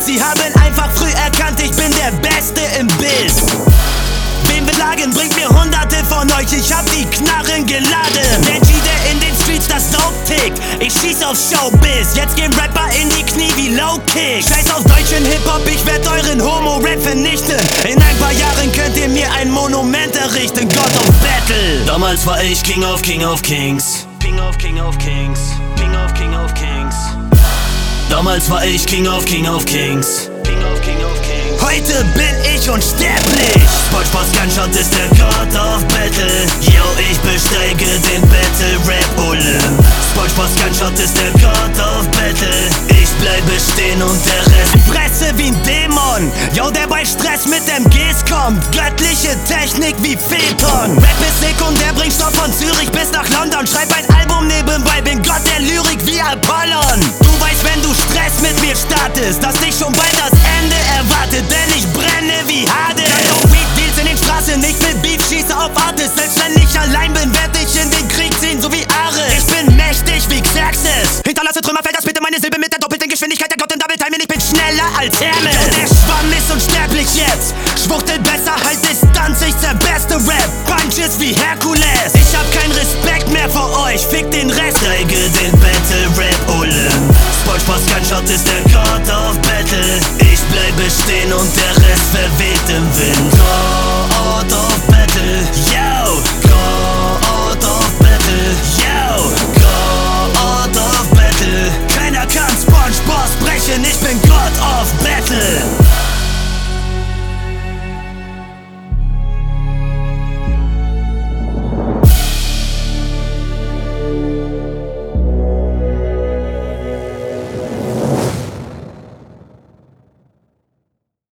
Sie haben einfach früh erkannt, ich bin der Beste im Biss. Wen beklagen, bringt mir hunderte von euch, ich hab die Knarren geladen. Der G, der in den Streets das Dope tickt. Ich schieß auf Showbiz, jetzt gehen Rapper in die Knie wie Low-Kick. Scheiß auf deutschen Hip-Hop, ich werd euren Homo-Rap vernichten. In ein paar Jahren könnt ihr mir ein Monument errichten, God of Battle. Damals war ich King of Kings. King of Kings. Damals war ich King of Kings. Heute bin ich unsterblich. SpongeBob Gunshot ist der God of Battle. Yo, ich besteige den Battle Rap Olymp. SpongeBob Gunshot ist der God of Battle. Ich bleibe stehen und der Rest Fresse wie ein Dämon. Yo, der bei Stress mit MGs kommt. Göttliche Technik wie Phaeton. Rap ist sekundär, bring Stoff von Zürich bis nach London. Schreib ein Album nebenbei, bin Gott der Lyrik wie Apollon. Du weißt, wenn du Stress mit mir startest, dass dich schon bald das Ende erwartet, denn ich brenne wie Hades. Weed-Deals in den Straßen, ich will Beef, schieße auf Artists. Selbst wenn ich allein bin, werd ich in den Krieg ziehen, so wie Ares. Ich bin mächtig wie Xerxes. Hinterlasse Trümmerfeld, das bitte meine Silbe mit der doppelten Geschwindigkeit der Gott im Double Timing. Ich bin schneller als Hermes. Der Schwamm ist unsterblich jetzt. Schwuchtel besser, halt Distanz, ich zerbeste Rap. Punches wie Herkules. Ich hab keinen Respekt mehr vor euch, fick den Rest. Steige den Battle Rap Olymp. SpongeBob Gunshot ist der God of Battle. Ich bleibe stehen und der Rest verweht im Wind.